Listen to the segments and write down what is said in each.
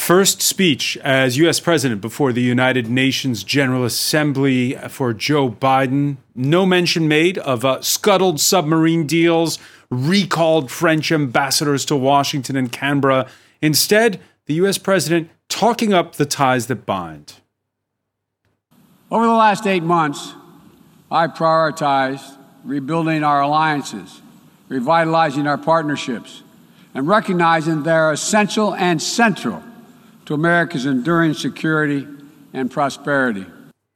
First speech as U.S. President before the United Nations General Assembly for Joe Biden. No mention made of scuttled submarine deals, recalled French ambassadors to Washington and Canberra. Instead, the U.S. President talking up the ties that bind. Over the last 8 months, I prioritized rebuilding our alliances, revitalizing our partnerships, and recognizing they're essential and central to America's enduring security and prosperity.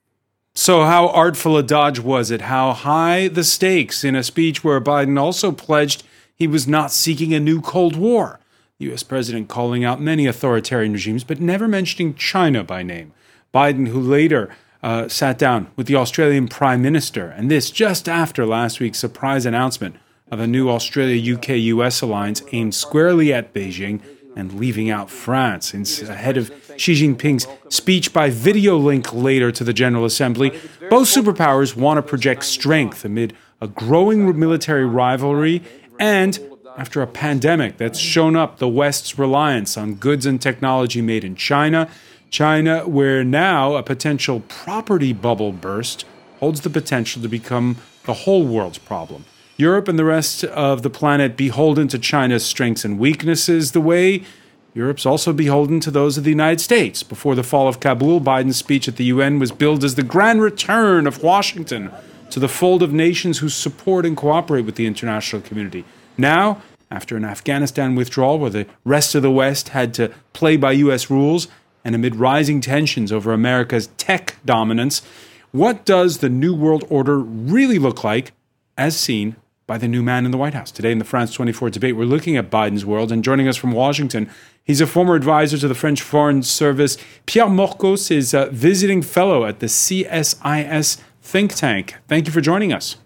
So how artful a dodge was it? How high the stakes in a speech where Biden also pledged he was not seeking a new Cold War? The U.S. president calling out many authoritarian regimes, but never mentioning China by name. Biden, who later sat down with the Australian Prime Minister, and this just after last week's surprise announcement of a new Australia-UK-US alliance aimed squarely at Beijing and leaving out France. Ahead of Xi Jinping's speech by video link later to the General Assembly, both superpowers want to project strength amid a growing military rivalry and after a pandemic that's shown up the West's reliance on goods and technology made in China, where now a potential property bubble burst holds the potential to become the whole world's problem. Europe and the rest of the planet beholden to China's strengths and weaknesses, the way Europe's also beholden to those of the United States. Before the fall of Kabul, Biden's speech at the UN was billed as the grand return of Washington to the fold of nations who support and cooperate with the international community. Now, after an Afghanistan withdrawal where the rest of the West had to play by U.S. rules, and amid rising tensions over America's tech dominance, what does the New World Order really look like as seen by the new man in the White House? Today in the France 24 debate, we're looking at Biden's world, and joining us from Washington, he's a former advisor to the French Foreign Service. Pierre Morcos is a visiting fellow at the CSIS think tank. Thank you for joining us.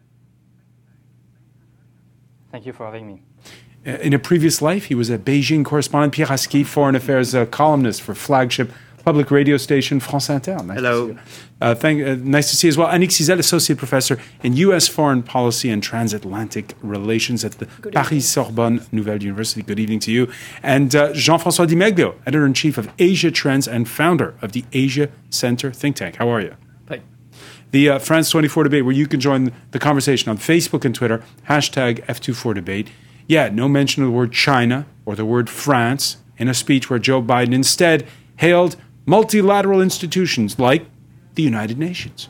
Thank you for having me. In a previous life, he was a Beijing correspondent. Pierre Aski, foreign affairs columnist for flagship public radio station France Inter. Hello. Nice to see you as well. Annick Cizel, associate professor in U.S. foreign policy and transatlantic relations at the Paris-Sorbonne Nouvelle University. Good evening to you. And Jean-François Di Meglio, editor-in-chief of Asia Trends and founder of the Asia Center think tank. How are you? Hi. The France 24 debate, where you can join the conversation on Facebook and Twitter, hashtag F24debate. Yeah, no mention of the word China or the word France in a speech where Joe Biden instead hailed multilateral institutions like the United Nations.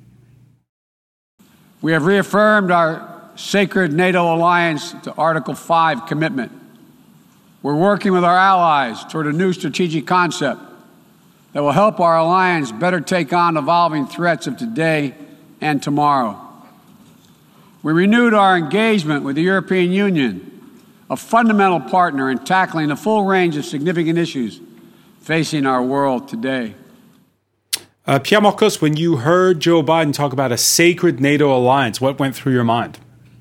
We have reaffirmed our sacred NATO alliance to Article 5 commitment. We're working with our allies toward a new strategic concept that will help our alliance better take on evolving threats of today and tomorrow. We renewed our engagement with the European Union, a fundamental partner in tackling a full range of significant issues facing our world today. Pierre Morcos, when you heard Joe Biden talk about a sacred NATO alliance, what went through your mind?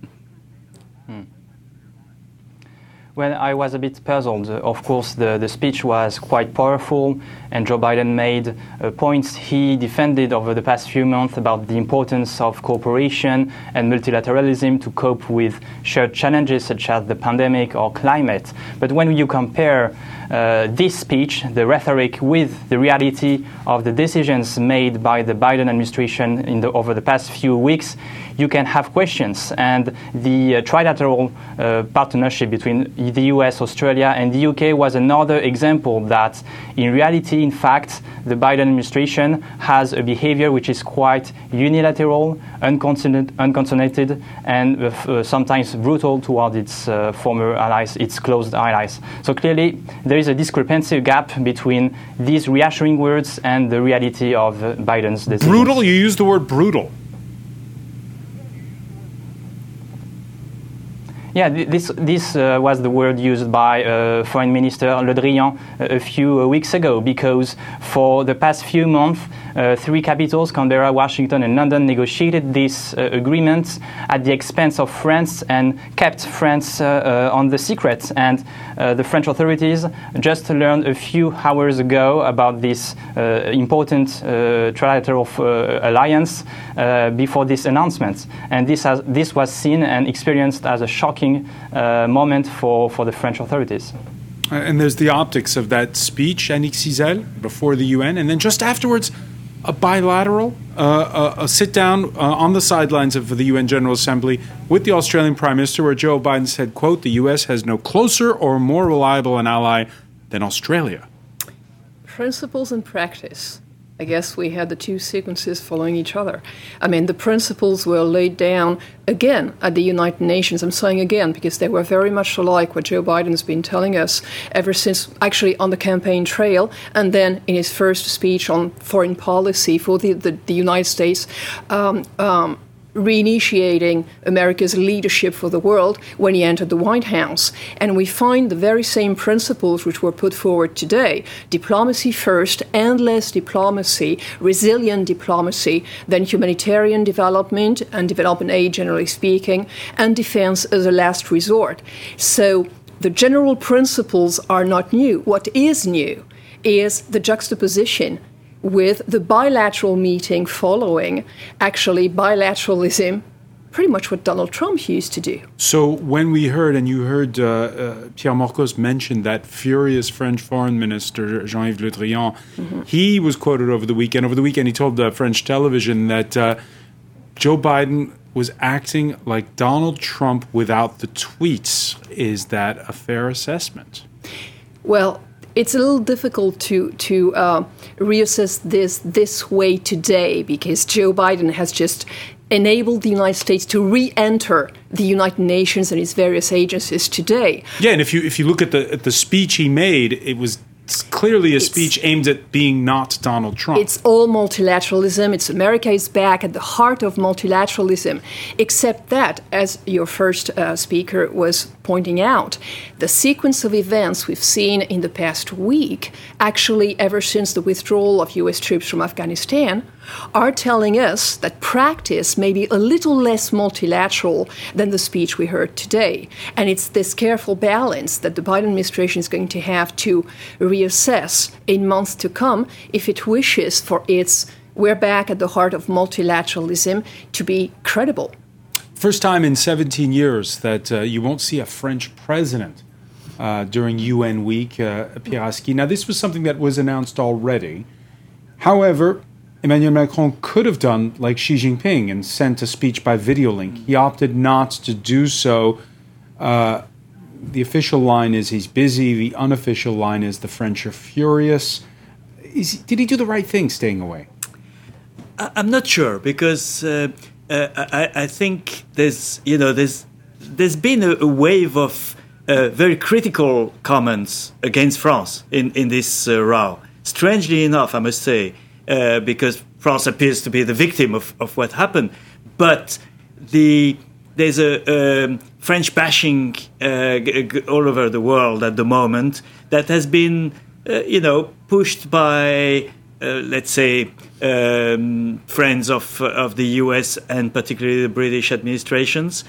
Well, I was a bit puzzled. Of course, the speech was quite powerful, and Joe Biden made points he defended over the past few months about the importance of cooperation and multilateralism to cope with shared challenges such as the pandemic or climate. But when you compare this speech, the rhetoric, with the reality of the decisions made by the Biden administration over the past few weeks, you can have questions. And the trilateral partnership between the US, Australia, and the UK was another example that, in reality, in fact, the Biden administration has a behavior which is quite unilateral, unconcerted, and sometimes brutal toward its former allies, its close allies. So clearly, there is a discrepancy gap between these reassuring words and the reality of Biden's decisions. Brutal? You used the word brutal. Yeah, this was the word used by Foreign Minister Le Drian a few weeks ago, because for the past few months, three capitals, Canberra, Washington, and London, negotiated this agreement at the expense of France and kept France on the secret. And the French authorities just learned a few hours ago about this important trilateral alliance before this announcement. And this was seen and experienced as a shocking moment for the French authorities. And there's the optics of that speech, Annick Cizel, before the UN, and then just afterwards, a bilateral, a sit-down on the sidelines of the UN General Assembly with the Australian Prime Minister, where Joe Biden said, quote, "The U.S. has no closer or more reliable an ally than Australia." Principles and practice. I guess we had the two sequences following each other. I mean, the principles were laid down again at the United Nations. I'm saying again because they were very much alike what Joe Biden's been telling us ever since, actually on the campaign trail, and then in his first speech on foreign policy for the United States, reinitiating America's leadership for the world when he entered the White House. And we find the very same principles which were put forward today: diplomacy first, endless diplomacy, resilient diplomacy, then humanitarian development and development aid, generally speaking, and defense as a last resort. So the general principles are not new. What is new is the juxtaposition with the bilateral meeting following, actually bilateralism, pretty much what Donald Trump used to do. So when we heard, and you heard Pierre Morcos mention that furious French foreign minister, Jean-Yves Le Drian, he was quoted over the weekend. Over the weekend, he told French television that Joe Biden was acting like Donald Trump without the tweets. Is that a fair assessment? Well, it's a little difficult to reassess this way today because Joe Biden has just enabled the United States to re-enter the United Nations and its various agencies today. Yeah, and if you look at the speech he made, it was clearly a speech aimed at being not Donald Trump. It's all multilateralism. It's America is back at the heart of multilateralism, except that, as your first speaker was pointing out, the sequence of events we've seen in the past week, actually ever since the withdrawal of U.S. troops from Afghanistan, are telling us that practice may be a little less multilateral than the speech we heard today. And it's this careful balance that the Biden administration is going to have to reassess in months to come if it wishes for its "we're back at the heart of multilateralism" to be credible. First time in 17 years that you won't see a French president during UN week, Pierre Aski. Now, this was something that was announced already. However, Emmanuel Macron could have done like Xi Jinping and sent a speech by video link. He opted not to do so. The official line is he's busy. The unofficial line is the French are furious. Did he do the right thing staying away? I'm not sure because I think there's been a wave of very critical comments against France in this row. Strangely enough, I must say. Because France appears to be the victim of what happened. But there's a French bashing all over the world at the moment that has been, pushed by, let's say, friends of the US and particularly the British administrations.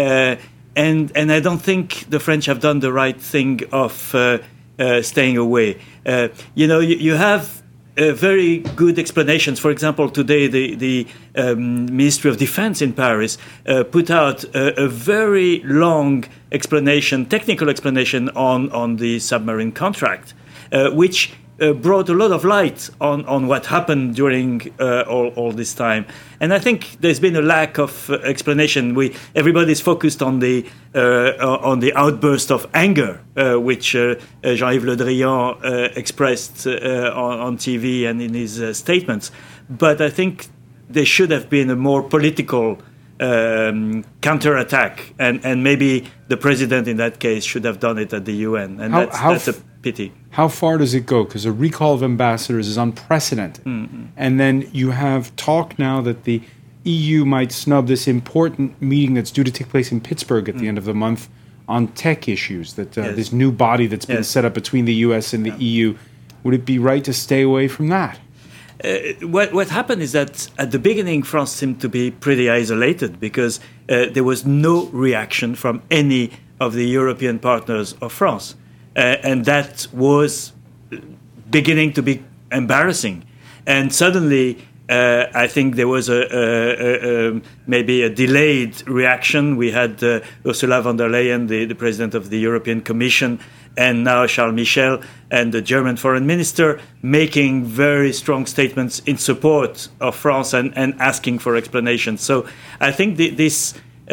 And I don't think the French have done the right thing of staying away. You have very good explanations. For example, today the Ministry of Defense in Paris put out a very long explanation, technical explanation on the submarine contract, which brought a lot of light on what happened during all this time. And I think there's been a lack of explanation. Everybody's focused on the outburst of anger, which Jean-Yves Le Drian expressed on TV and in his statements. But I think there should have been a more political counterattack, and maybe the president in that case should have done it at the UN, and that's a pity. How far does it go? Because a recall of ambassadors is unprecedented. Mm-hmm. And then you have talk now that the EU might snub this important meeting that's due to take place in Pittsburgh at the end of the month on tech issues, that this new body that's been set up between the US and the EU. Would it be right to stay away from that? What happened is that at the beginning, France seemed to be pretty isolated because there was no reaction from any of the European partners of France. And that was beginning to be embarrassing. And suddenly, I think there was maybe a delayed reaction. We had Ursula von der Leyen, the president of the European Commission, and now Charles Michel and the German foreign minister making very strong statements in support of France and asking for explanations. So I think this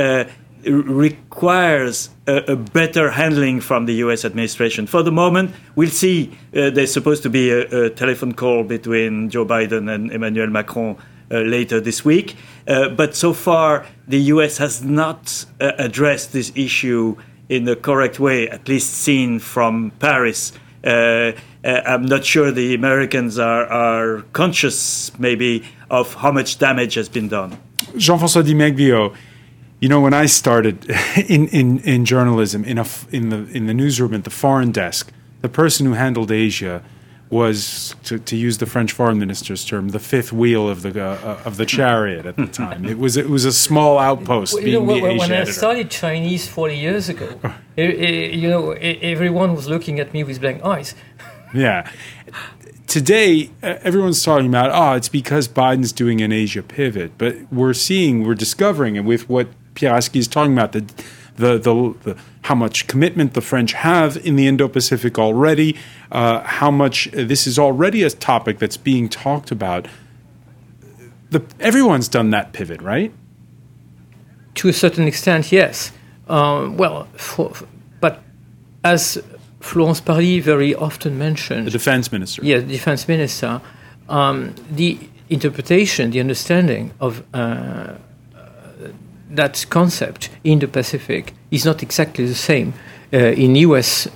requires a better handling from the U.S. administration. For the moment, we'll see. There's supposed to be a telephone call between Joe Biden and Emmanuel Macron later this week. But so far, the U.S. has not addressed this issue in the correct way, at least seen from Paris. I'm not sure the Americans are conscious, maybe, of how much damage has been done. Jean-François Di Megbio, you know, when I started in journalism, in the newsroom at the foreign desk, the person who handled Asia was, to use the French foreign minister's term, the fifth wheel of the chariot at the time. It was a small outpost. When I studied Chinese 40 years ago, everyone was looking at me with blank eyes. Yeah. Today, everyone's talking about, it's because Biden's doing an Asia pivot. But we're discovering, and with what Pierre Aski is talking about, the how much commitment the French have in the Indo-Pacific already, how much this is already a topic that's being talked about. Everyone's done that pivot, right? To a certain extent, yes. But as Florence Parly very often mentioned, the defense minister. Yeah, the defense minister. The interpretation, the understanding of that concept in the Pacific is not exactly the same in U.S.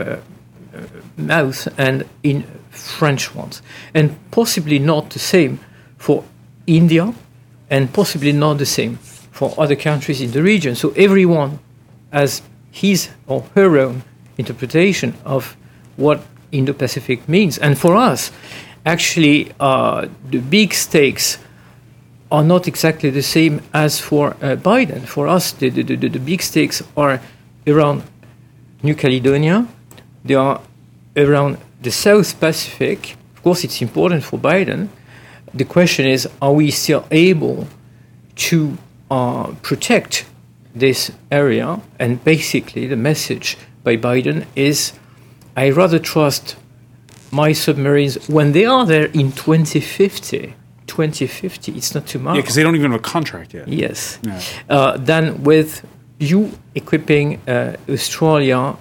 mouth and in French ones, and possibly not the same for India, and possibly not the same for other countries in the region. So everyone has his or her own interpretation of what Indo-Pacific means. And for us, actually, the big stakes are not exactly the same as for Biden. For us, the big stakes are around New Caledonia. They are around the South Pacific. Of course, it's important for Biden. The question is, are we still able to protect this area? And basically, the message by Biden is, I rather trust my submarines when they are there in 2050, it's not tomorrow. Yeah, because they don't even have a contract yet. Yes. Yeah. Than with you equipping Australia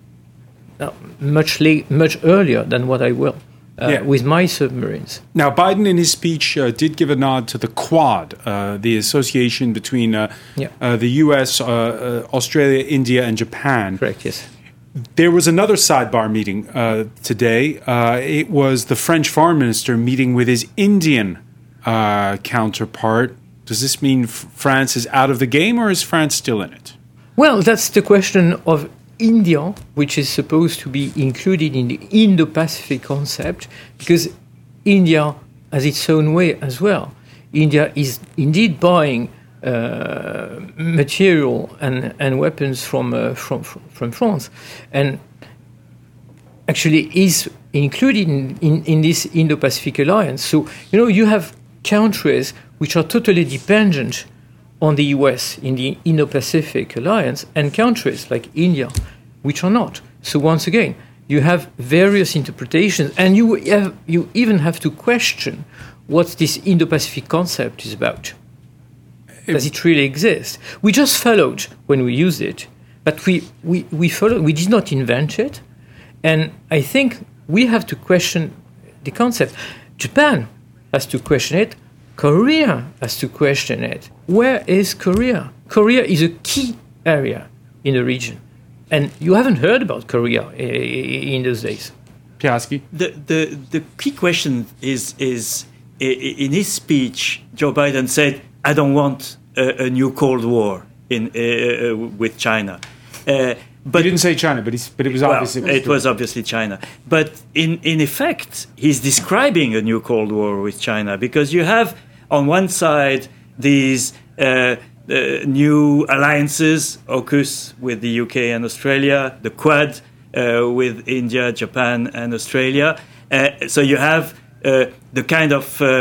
much earlier than what I will with my submarines. Now, Biden in his speech did give a nod to the Quad, the association between the U.S., Australia, India, and Japan. Correct, yes. There was another sidebar meeting today. It was the French foreign minister meeting with his Indian counterpart. Does this mean France is out of the game, or is France still in it? Well, that's the question of India, which is supposed to be included in the Indo-Pacific concept, because India has its own way as well. India is indeed buying material and weapons from France, and actually is included in this Indo-Pacific alliance. So, you have countries which are totally dependent on the US in the Indo-Pacific alliance, and countries like India which are not. So once again, you have various interpretations, and you even have to question what this Indo-Pacific concept is about. Does it really exist? We just followed when we used it, but we followed. We did not invent it, and I think we have to question the concept. Japan has to question it. Korea has to question it. Where is Korea? Korea is a key area in the region, and you haven't heard about Korea in those days. Piaski? The key question is in his speech, Joe Biden said, I don't want a new Cold War with China. But he didn't say China, but it was obviously. It was obviously China. But in effect, he's describing a new Cold War with China, because you have on one side these new alliances, AUKUS with the UK and Australia, the Quad with India, Japan, and Australia. So you have the kind of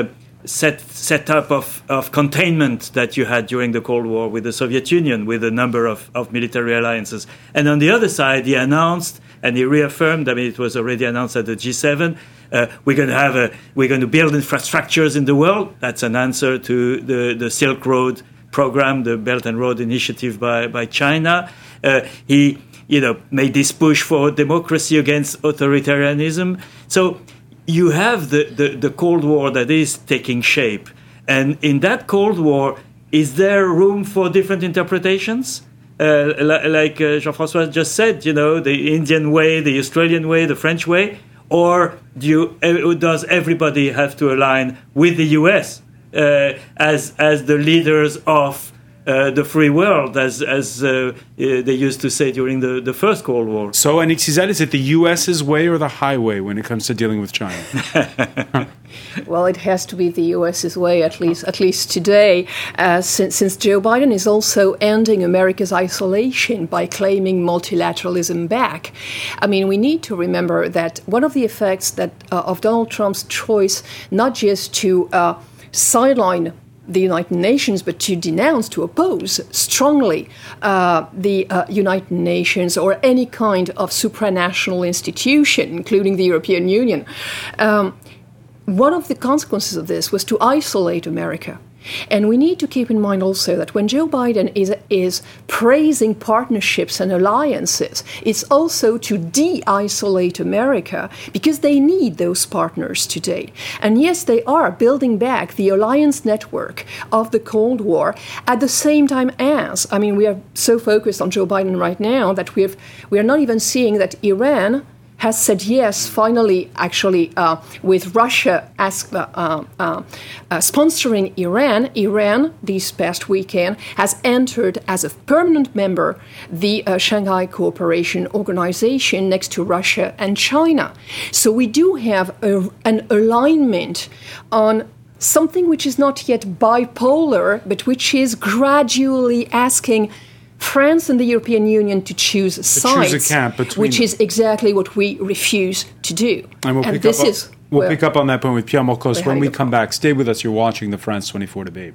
setup of containment that you had during the Cold War with the Soviet Union, with a number of military alliances. And on the other side, he announced and he reaffirmed, I mean, it was already announced at the G7, we're going to build infrastructures in the world. That's an answer to the Silk Road program, the Belt and Road Initiative by China. He made this push for democracy against authoritarianism. So you have the Cold War that is taking shape. And in that Cold War, is there room for different interpretations? Like Jean-François just said, the Indian way, the Australian way, the French way? Or does everybody have to align with the US as the leaders of the free world, as they used to say during the First Cold War? So, Annick Cizelle, is it the US's way or the highway when it comes to dealing with China? Well, it has to be the US's way, at least today, since Joe Biden is also ending America's isolation by claiming multilateralism back. I mean, we need to remember that one of the effects of Donald Trump's choice, not just to sideline the United Nations, but to denounce, to oppose strongly the United Nations or any kind of supranational institution, including the European Union. One of the consequences of this was to isolate America. And we need to keep in mind also that when Joe Biden is praising partnerships and alliances, it's also to de-isolate America because they need those partners today. And yes, they are building back the alliance network of the Cold War at the same time as, I mean, we are so focused on Joe Biden right now that we are not even seeing that Iran has said yes, finally, actually, with Russia sponsoring Iran. Iran, this past weekend, has entered as a permanent member the Shanghai Cooperation Organization next to Russia and China. So we do have an alignment on something which is not yet bipolar, but which is gradually asking France and the European Union to choose sides, choose a camp between which them. Is exactly what we refuse to do. And we'll pick up on that point with Pierre Morcos when we come back. Stay with us. You're watching the France 24 debate.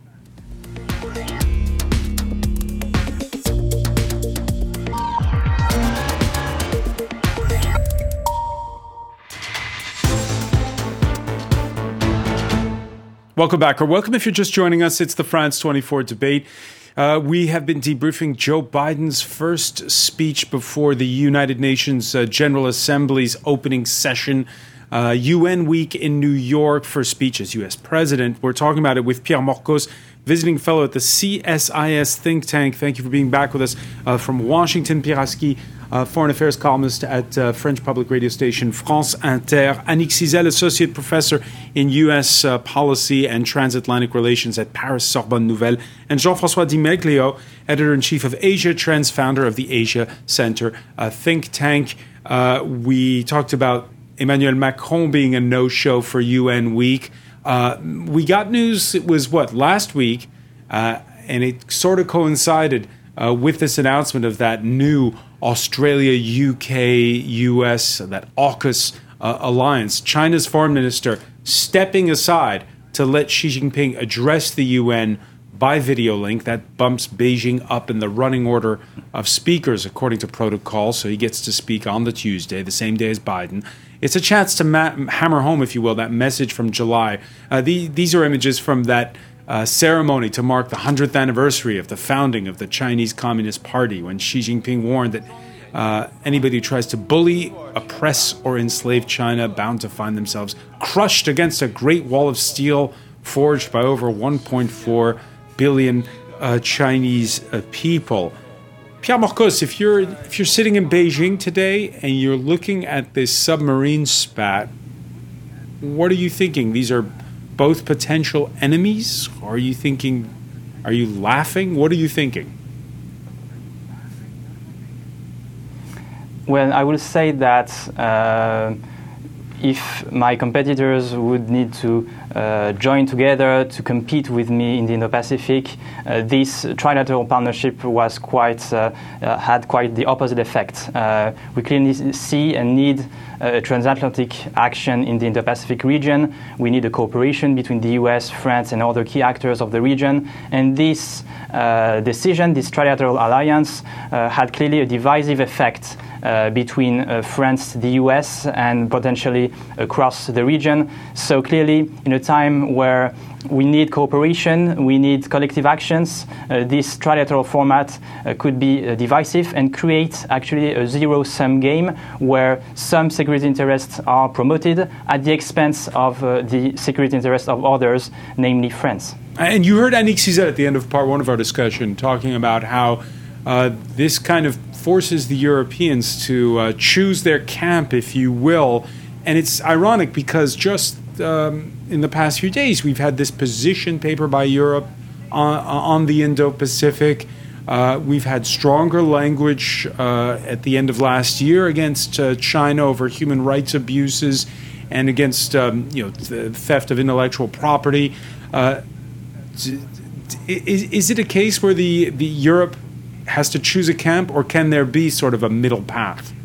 Welcome back, or welcome if you're just joining us. It's the France 24 debate. We have been debriefing Joe Biden's first speech before the United Nations General Assembly's opening session, UN Week in New York, first speech as U.S. President. We're talking about it with Pierre Morcos, visiting fellow at the CSIS think tank. Thank you for being back with us from Washington. Pierre Aski, foreign affairs columnist at French public radio station France Inter. Annick Cizelle, associate professor in U.S. policy and transatlantic relations at Paris Sorbonne Nouvelle. And Jean-François Di Meglio, editor-in-chief of Asia Trends, founder of the Asia Center think tank. We talked about Emmanuel Macron being a no-show for UN Week. We got news, it was last week, and it sort of coincided with this announcement of that new Australia, UK, US, that AUKUS alliance. China's foreign minister stepping aside to let Xi Jinping address the UN by video link. That bumps Beijing up in the running order of speakers according to protocol, so he gets to speak on the Tuesday, the same day as Biden. It's a chance to hammer home, if you will, that message from July. These are images from that ceremony to mark the 100th anniversary of the founding of the Chinese Communist Party, when Xi Jinping warned that anybody who tries to bully, oppress, or enslave China bound to find themselves crushed against a great wall of steel forged by over 1.4 billion Chinese people. Pierre Morcos, if you're sitting in Beijing today and you're looking at this submarine spat, what are you thinking? These are both potential enemies? Are you laughing? What are you thinking? Well, I will say that if my competitors would need to join together to compete with me in the Indo-Pacific, this trilateral partnership was had quite the opposite effect. We clearly see a need transatlantic action in the Indo-Pacific region. We need a cooperation between the US, France, and other key actors of the region. And this decision, this trilateral alliance, had clearly a divisive effect between France, the US, and potentially across the region. So clearly, in a time where we need cooperation, we need collective actions, this trilateral format could be divisive and create actually a zero-sum game where some security interests are promoted at the expense of the security interests of others, namely France. And you heard Annick Cizet at the end of part one of our discussion talking about how this kind of forces the Europeans to choose their camp, if you will. And it's ironic because just in the past few days, we've had this position paper by Europe on the Indo-Pacific. We've had stronger language at the end of last year against China over human rights abuses and against the theft of intellectual property. Is it a case where the Europe has to choose a camp, or can there be sort of a middle path?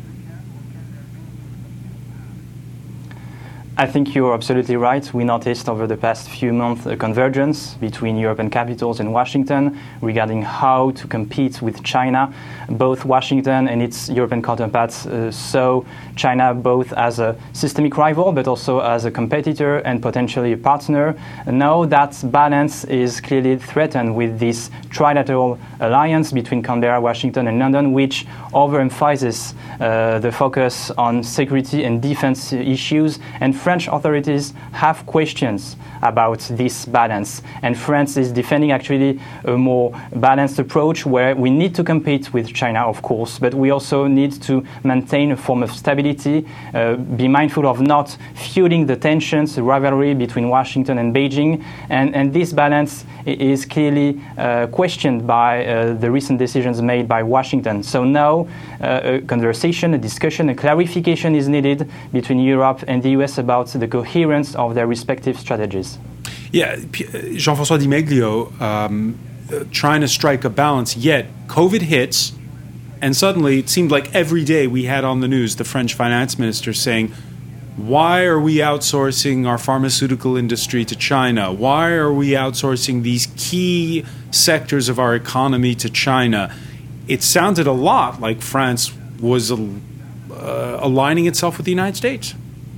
I think you're absolutely right. We noticed over the past few months a convergence between European capitals and Washington regarding how to compete with China. Both Washington and its European counterparts saw China both as a systemic rival but also as a competitor and potentially a partner. Now that balance is clearly threatened with this trilateral alliance between Canberra, Washington, and London, which overemphasizes the focus on security and defense issues. And French authorities have questions about this balance. And France is defending actually a more balanced approach where we need to compete with China, of course, but we also need to maintain a form of stability, be mindful of not fueling the tensions, the rivalry between Washington and Beijing. And this balance is clearly questioned by the recent decisions made by Washington. So now a conversation, a discussion, a clarification is needed between Europe and the US about the coherence of their respective strategies. Yeah, Jean-François Di Meglio, trying to strike a balance, yet COVID hits, and suddenly it seemed like every day we had on the news the French finance minister saying, why are we outsourcing our pharmaceutical industry to China? Why are we outsourcing these key sectors of our economy to China? It sounded a lot like France was aligning itself with the United States.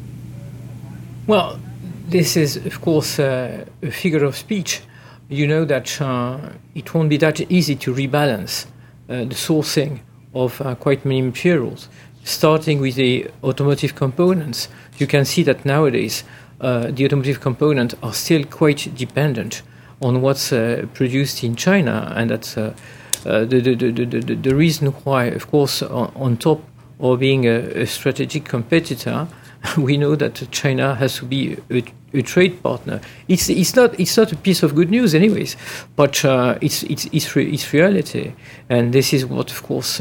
Well, this is, of course, a figure of speech. You know that it won't be that easy to rebalance the sourcing of quite many materials. Starting with the automotive components, you can see that nowadays the automotive components are still quite dependent on what's produced in China, and that's the reason why, of course, on top of being a strategic competitor, we know that China has to be a trade partner. It's not a piece of good news, anyways, but it's reality, and this is what, of course,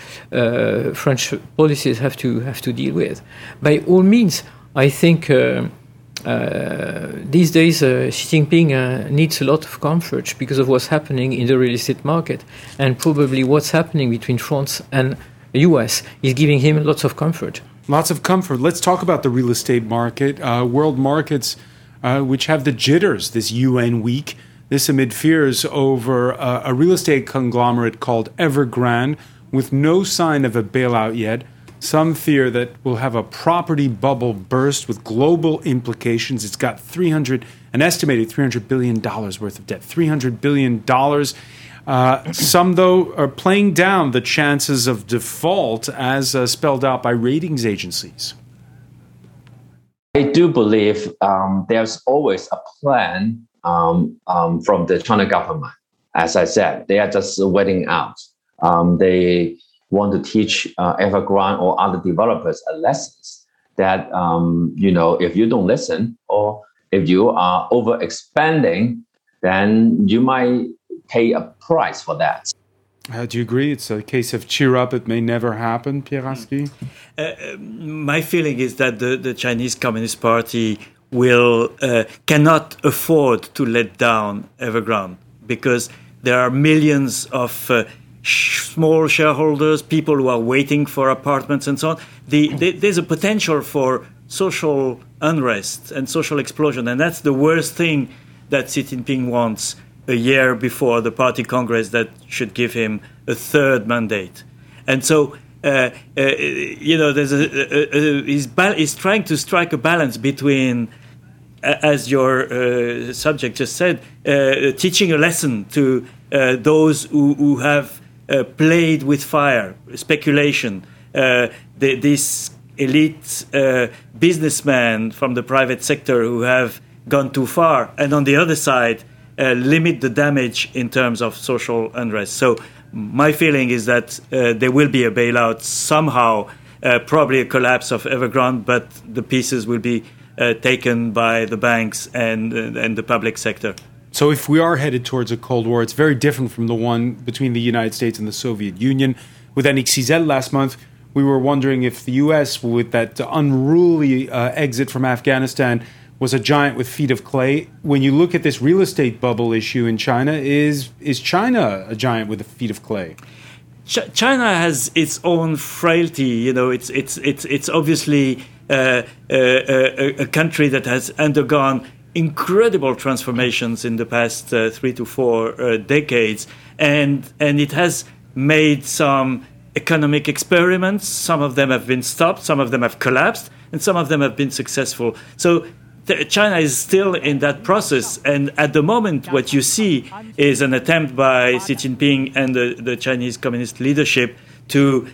French policies have to deal with. By all means, I think these days Xi Jinping needs a lot of comfort because of what's happening in the real estate market, and probably what's happening between France and the US is giving him lots of comfort. Lots of comfort. Let's talk about the real estate market. World markets, which have the jitters this UN week. This amid fears over a real estate conglomerate called Evergrande, with no sign of a bailout yet. Some fear that we'll have a property bubble burst with global implications. It's got an estimated $300 billion worth of debt. $300 billion. Some, though, are playing down the chances of default as spelled out by ratings agencies. I do believe there's always a plan from the China government. As I said, they are just waiting out. They want to teach Evergrande or other developers a lessons that, if you don't listen or if you are overexpanding, then you might pay a price for that. Do you agree? It's a case of cheer up, it may never happen, Pierre Rasky? My feeling is that the Chinese Communist Party cannot afford to let down Evergrande, because there are millions of small shareholders, people who are waiting for apartments and so on. There's a potential for social unrest and social explosion, and that's the worst thing that Xi Jinping wants a year before the party congress that should give him a third mandate. And so, there's he's trying to strike a balance between, as your subject just said, teaching a lesson to those who have played with fire, speculation, this elite businessmen from the private sector who have gone too far, and on the other side, limit the damage in terms of social unrest. So my feeling is that there will be a bailout somehow, probably a collapse of Evergrande, but the pieces will be taken by the banks and the public sector. So if we are headed towards a Cold War, it's very different from the one between the United States and the Soviet Union. With Annick Cizel last month, we were wondering if the U.S., with that unruly exit from Afghanistan, was a giant with feet of clay. When you look at this real estate bubble issue in China, is China a giant with feet of clay? China has its own frailty. It's obviously a country that has undergone incredible transformations in the past 3 to 4 decades, and it has made some economic experiments. Some of them have been stopped, some of them have collapsed, and some of them have been successful. So China is still in that process, and at the moment what you see is an attempt by Xi Jinping and the Chinese Communist leadership to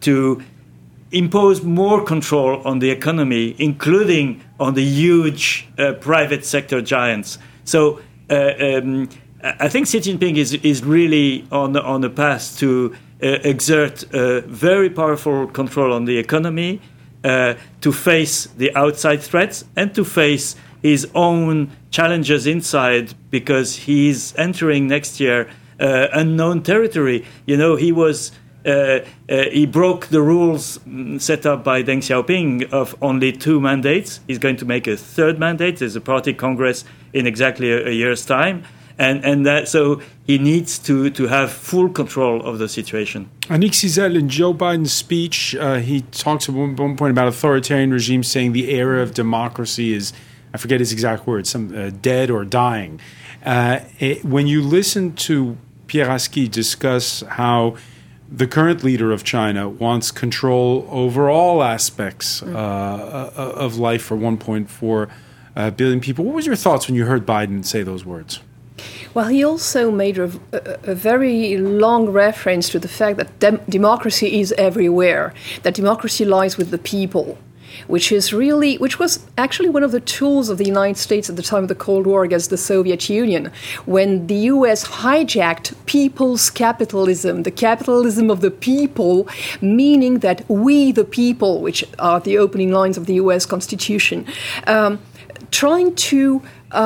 impose more control on the economy, including on the huge private sector giants. So I think Xi Jinping is really on the path to exert very powerful control on the economy, to face the outside threats and to face his own challenges inside, because he's entering next year unknown territory. He broke the rules set up by Deng Xiaoping of only 2 mandates. He's going to make a third mandate. There's a party congress in exactly a year's time. And that, so he needs to have full control of the situation. Annick Cizel, in Joe Biden's speech, he talks at one point about authoritarian regimes, saying the era of democracy is, I forget his exact words, dead or dying. When you listen to Pierre Rasky discuss how the current leader of China wants control over all aspects of life for 1.4 billion people, what was your thoughts when you heard Biden say those words? Well, he also made a very long reference to the fact that democracy is everywhere, that democracy lies with the people, which was actually one of the tools of the United States at the time of the Cold War against the Soviet Union, when the U.S. hijacked people's capitalism, the capitalism of the people, meaning that we, the people, which are the opening lines of the U.S. Constitution, trying to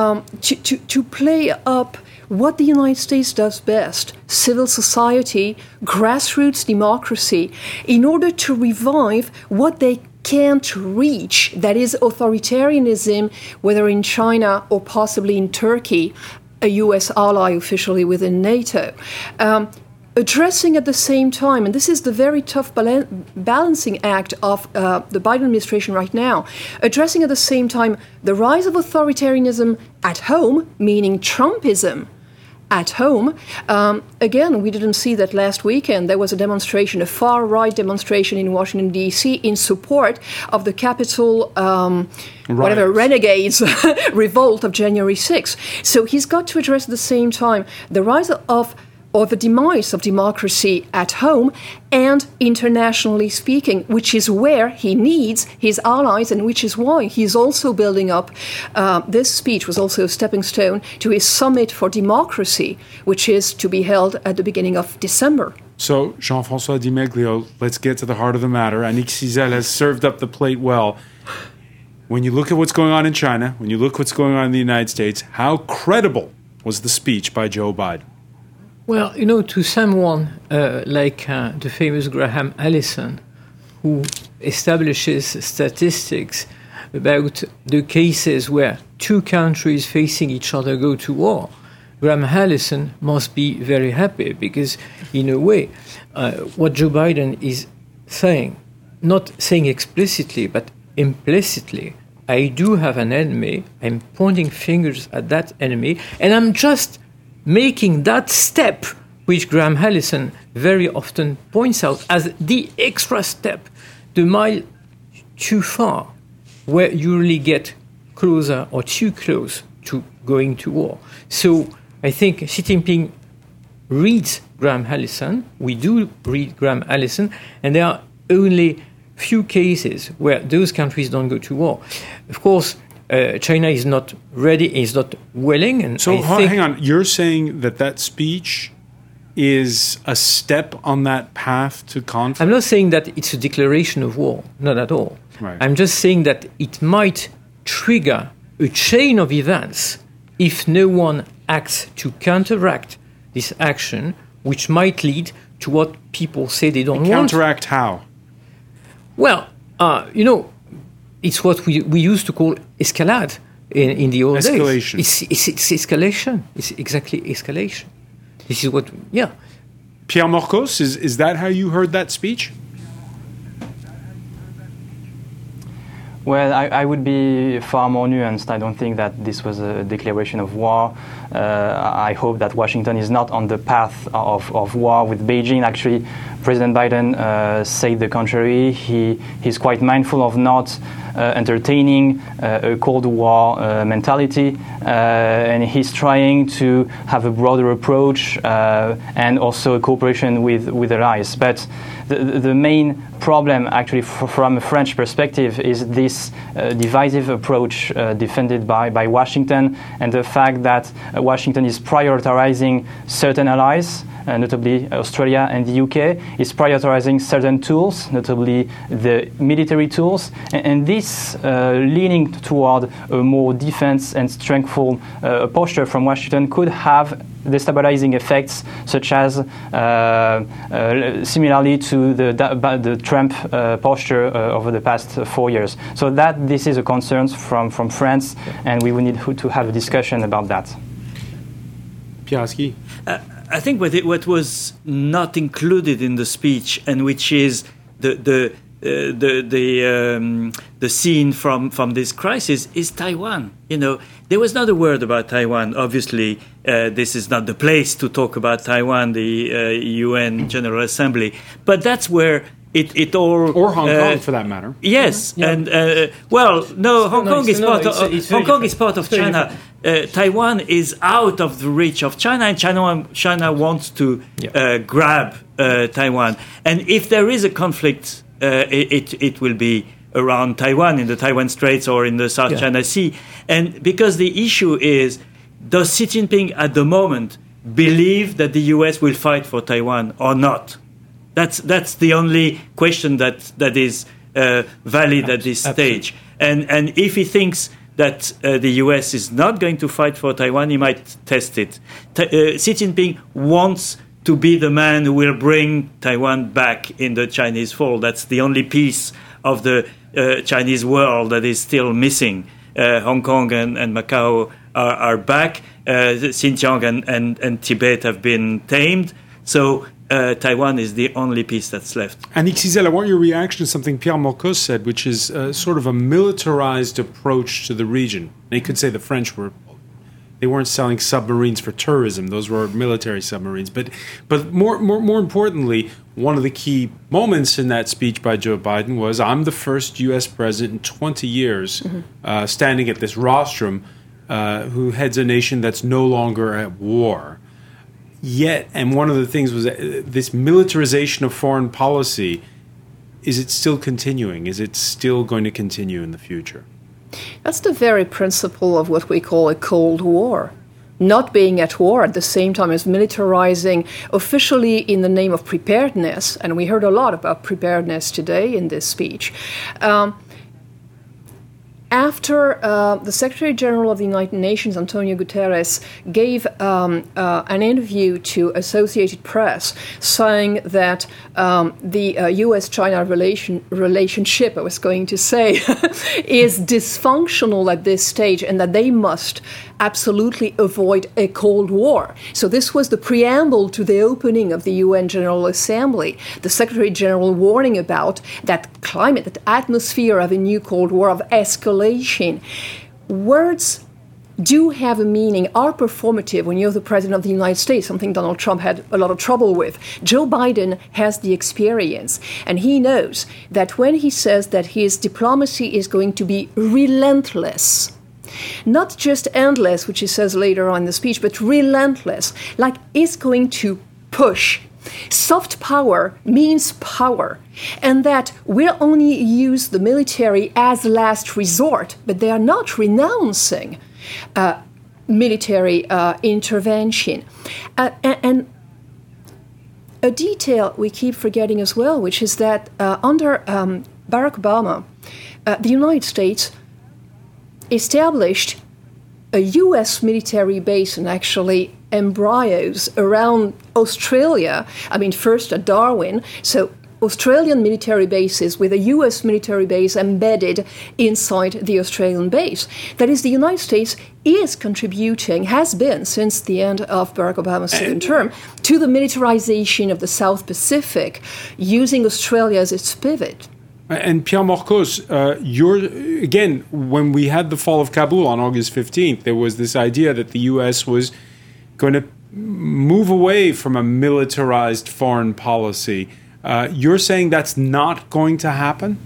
play up what the United States does best, civil society, grassroots democracy, in order to revive what they can't reach, that is authoritarianism, whether in China or possibly in Turkey, a U.S. ally officially within NATO. Addressing at the same time, and this is the very tough balancing act of the Biden administration right now, addressing at the same time the rise of authoritarianism at home, meaning Trumpism at home. Again, we didn't see that last weekend. There was a demonstration, a far-right demonstration in Washington, D.C. in support of the Capitol, renegades revolt of January 6th. So he's got to address at the same time the rise of or the demise of democracy at home and internationally speaking, which is where he needs his allies and which is why he's also building up. This speech was also a stepping stone to his summit for democracy, which is to be held at the beginning of December. So, Jean-François Di-Meglio, let's get to the heart of the matter. Annick Cizel has served up the plate well. When you look at what's going on in China, when you look at what's going on in the United States, how credible was the speech by Joe Biden? Well, to someone like the famous Graham Allison, who establishes statistics about the cases where two countries facing each other go to war, Graham Allison must be very happy because, in a way, what Joe Biden is saying, not saying explicitly, but implicitly, I do have an enemy, I'm pointing fingers at that enemy, and I'm just making that step, which Graham Allison very often points out as the extra step, the mile too far, where you really get closer or too close to going to war. So I think Xi Jinping reads Graham Allison. We do read Graham Allison, and there are only few cases where those countries don't go to war. Of course, China is not ready, is not willing. And so hang on, you're saying that speech is a step on that path to conflict? I'm not saying that it's a declaration of war, not at all. Right. I'm just saying that it might trigger a chain of events if no one acts to counteract this action, which might lead to what people say they don't want. Counteract how? Well, it's what we used to call escalade in the old escalation. Days. It's escalation. It's exactly escalation. This is what, yeah. Pierre Morcos, is that how you heard that speech? Well, I would be far more nuanced. I don't think that this was a declaration of war. I hope that Washington is not on the path of war with Beijing. Actually, President Biden said the contrary. He's quite mindful of not entertaining a Cold War mentality, and he's trying to have a broader approach and also a cooperation with allies. But the main problem, actually, from a French perspective, is this divisive approach defended by Washington, and the fact that Washington is prioritizing certain allies, notably Australia and the UK, is prioritizing certain tools, notably the military tools, and this leaning toward a more defense and strengthful posture from Washington could have destabilizing effects, such as similarly to the Trump posture over the past 4 years. So this is a concern from France, and we will need to have a discussion about that. Piasky? I think what was not included in the speech, and which is the scene from this crisis, is Taiwan. There was not a word about Taiwan. Obviously, this is not the place to talk about Taiwan, the UN General Assembly. But that's where it all... Or Hong Kong, for that matter. Yes. Yeah. And, Hong Kong is part of China. Taiwan is out of the reach of China, and China wants to grab Taiwan. And if there is a conflict, it will be around Taiwan, in the Taiwan Straits or in the South China Sea. And because the issue is, does Xi Jinping at the moment believe that the US will fight for Taiwan or not? That's the only question that is valid at this stage. And if he thinks that the US is not going to fight for Taiwan, he might test it. Xi Jinping wants to be the man who will bring Taiwan back in the Chinese fold. That's the only piece of the Chinese world that is still missing. Hong Kong and Macau are back. Xinjiang and Tibet have been tamed. So Taiwan is the only piece that's left. And Xizel, I want your reaction to something Pierre Morcos said, which is sort of a militarized approach to the region. They could say the French weren't selling submarines for tourism; those were military submarines. But more importantly, one of the key moments in that speech by Joe Biden was, "I'm the first U.S. president in 20 years standing at this rostrum who heads a nation that's no longer at war." Yet, and one of the things was this militarization of foreign policy, is it still continuing? Is it still going to continue in the future? That's the very principle of what we call a Cold War. Not being at war at the same time as militarizing officially in the name of preparedness, and we heard a lot about preparedness today in this speech. after the Secretary General of the United Nations, Antonio Guterres, gave an interview to Associated Press saying that the U.S.-China relationship, I was going to say, is dysfunctional at this stage and that they must absolutely avoid a Cold War. So this was the preamble to the opening of the UN General Assembly. The Secretary General warning about that climate, that atmosphere of a new Cold War, of escalation. Words do have a meaning, are performative when you're the President of the United States, something Donald Trump had a lot of trouble with. Joe Biden has the experience, and he knows that when he says that his diplomacy is going to be relentless, not just endless, which he says later on in the speech, but relentless, like it's going to push. Soft power means power, and that we'll only use the military as last resort, but they are not renouncing military intervention. And a detail we keep forgetting as well, which is that under Barack Obama, the United States established a U.S. military base and actually embryos around Australia. I mean, first at Darwin, so Australian military bases with a U.S. military base embedded inside the Australian base. That is, the United States is contributing, has been since the end of Barack Obama's second term, to the militarization of the South Pacific, using Australia as its pivot. And Pierre Morcos, again, when we had the fall of Kabul on August 15th, there was this idea that the U.S. was going to move away from a militarized foreign policy. You're saying that's not going to happen?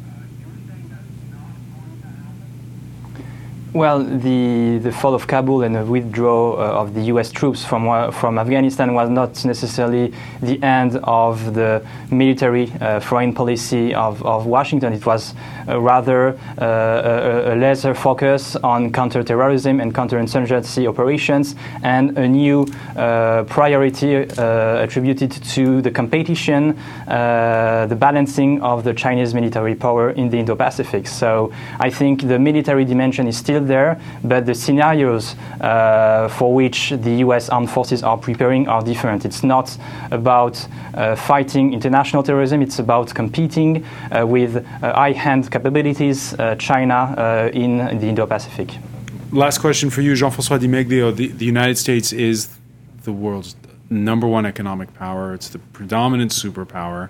Well, the fall of Kabul and the withdrawal of the U.S. troops from Afghanistan was not necessarily the end of the military foreign policy of Washington. It was rather a lesser focus on counterterrorism and counterinsurgency operations, and a new priority attributed to the competition, the balancing of the Chinese military power in the Indo-Pacific. So I think the military dimension is still there, but the scenarios for which the U.S. armed forces are preparing are different. It's not about fighting international terrorism, it's about competing with high-hand capabilities, China in the Indo-Pacific. Last question for you, Jean-François Di Meglio. The United States is the world's number one economic power. It's the predominant superpower.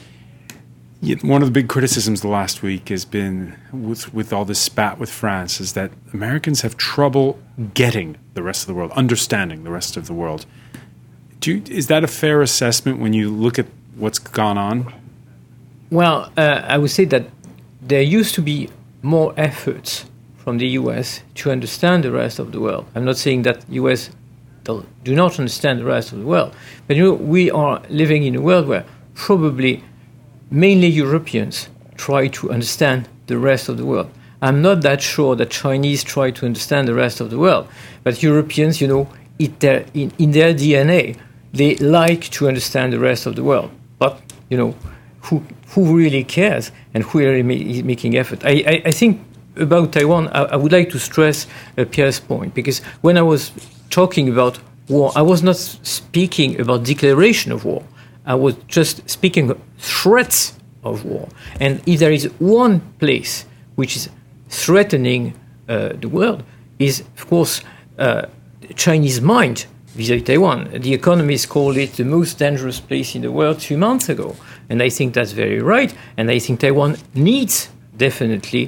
Yet one of the big criticisms the last week has been, with all this spat with France, is that Americans have trouble getting the rest of the world, understanding the rest of the world. Is that a fair assessment when you look at what's gone on? Well, I would say that there used to be more efforts from the U.S. to understand the rest of the world. I'm not saying that the U.S. do not understand the rest of the world, but we are living in a world where probably mainly Europeans try to understand the rest of the world. I'm not that sure that Chinese try to understand the rest of the world, but Europeans, in their DNA, they like to understand the rest of the world. But, who really cares and who is making effort? I think about Taiwan, I would like to stress Pierre's point, because when I was talking about war, I was not speaking about declaration of war. I was just speaking of threats of war. And if there is one place which is threatening the world, is, of course, the Chinese mind vis-à-vis Taiwan. The Economist called it the most dangerous place in the world 2 months ago. And I think that's very right. And I think Taiwan needs definitely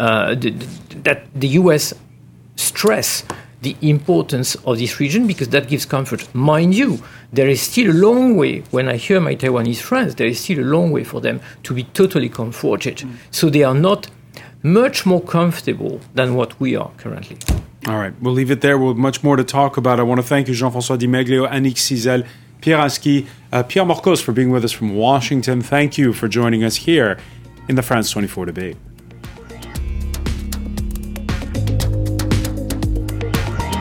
that the U.S. stress the importance of this region, because that gives comfort. Mind you, there is still a long way, when I hear my Taiwanese friends, there is still a long way for them to be totally comforted. So they are not much more comfortable than what we are currently. All right, we'll leave it there. We'll have much more to talk about. I want to thank you, Jean-François Di Meglio, Annick Cizel, Pierre Aski, Pierre Morcos for being with us from Washington. Thank you for joining us here in the France 24 debate.